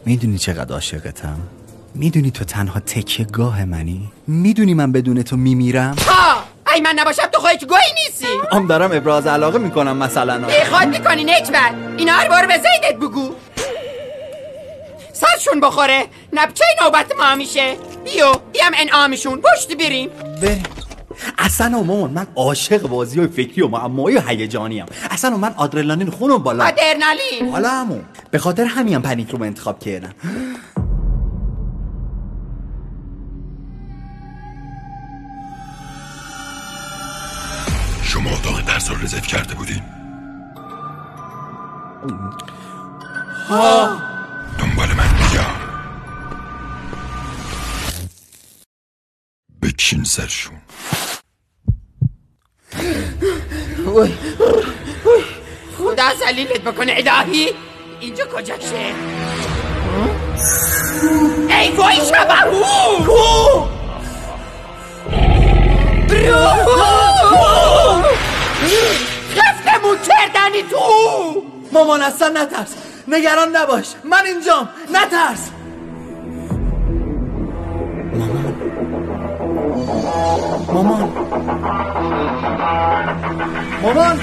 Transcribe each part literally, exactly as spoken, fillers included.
میدونی چقدر عاشقتم؟ میدونی تو تنها تکیه گاه منی؟ میدونی من بدون تو میمیرم؟ ها ای من نباشم تو خودت گوهی نیستی. ام دارم ابراز علاقه میکنم مثلا. بیخواد میکنی نکبر. اینا هر بار به زیدت بگو سرشون بخوره نبچه نوبت ما میشه. بیو بیم انعامشون پشت بریم بریم. اصلا مامان من عاشق بازی های فکری و معمایی و هیجانی ام. اصلا من آدرنالین خونم بالا. آدرنالین حالا همون به خاطر همین پنیک رو انتخاب کردم. شما اتاق درس رو رزرو کرده بودین؟ ها دنبال من بیا. بکین سرشون. خدا ذلیلت بکنه الهی. اینجا کجاشه؟ ای وای شبهو برو خفتمون کردنی تو. مامان اصلا نترس، نگران نباش، من اینجام، نترس. مامان مامان مامان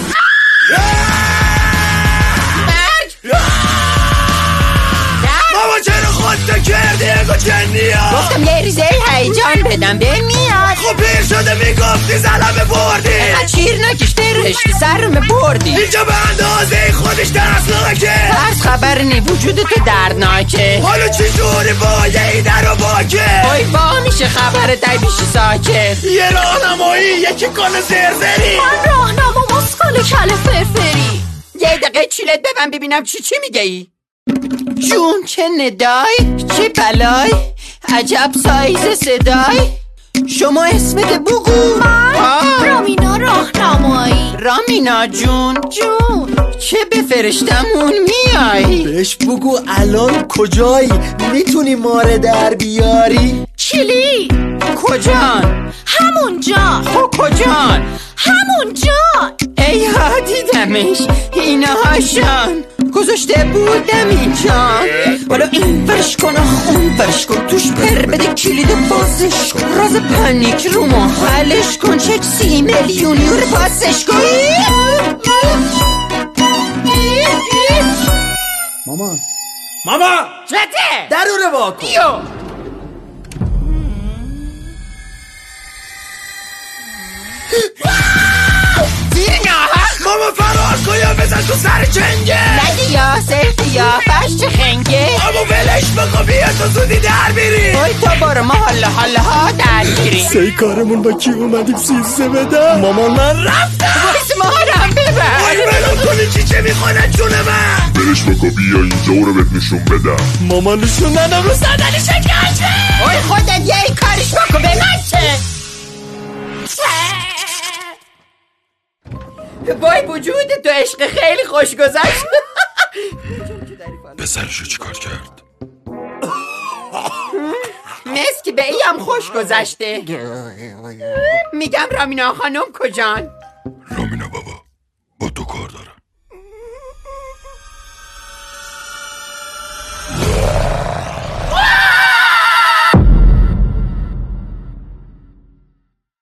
بابا چرا خودتو کردی اگو جنی ها؟ گفتم یه ریزه هیجان بدم به میاد. خب پیر شده میگفتی زلمه بردی. اینقدر شیر نکشته رشتی سرمه بردی. اینجا به اندازه خودش ترسناکه. ترس خبر نی وجود تو دردناکه. حالا چی جوری با یه ایده رو باکه؟ وای با میشه خبر دای بیشی ساکت. یه راهنمایی یکی کنه زرزری. من راهنما مسکال کل فرفری. یه دقیقه چیلت ببن ببینم چی چی میگه ای. جون چه ندای چه بلای عجب سایز صدای. شما اسمت بگو. من رامینا راهنمایی. رامینا جون جون چه بفرشتمون میای. بهش بگو الان کجایی، میتونی ماره در بیاری؟ چیلی کجان؟ همونجا. خب کجان؟ همونجا. ای ها دیدمش اینا هاشان گذاشته بودم اینجان. حالا این ورش کن اون ورش کن توش پر بده کلید و بازش کن. راز پنیک رو ما حلش کن. چک سی میلیونی رو پاسش کن. مامان مامان چته؟ درونه واکن. بیو زیر ناحق ماما فرار کن یا بزن تو سر جنگه. ندی یا سیخی یا فرش چه خنگه. اما ولش بکن بیا تو زودی در بیری. وای تو برو ما حالا حالا ها در گیری. سی کارمون با کی اومدیم سیزده بدم. مامان من رفتم. وایس ما هم ببر. وای بلون کنی چی چه میخونه جون من. ولش بکن بیا اینجا رو بهت نشون بدم. مامان نشون ندم رو صندلی شکنجه. وای خودت یه کارش بکن به من چه. وای وجود تو عشق خیلی خوش گذشت. به سرشو چیکار کرد؟ مثل که به ای هم خوش گذشته. میگم رامینا خانم کجان؟ رامینا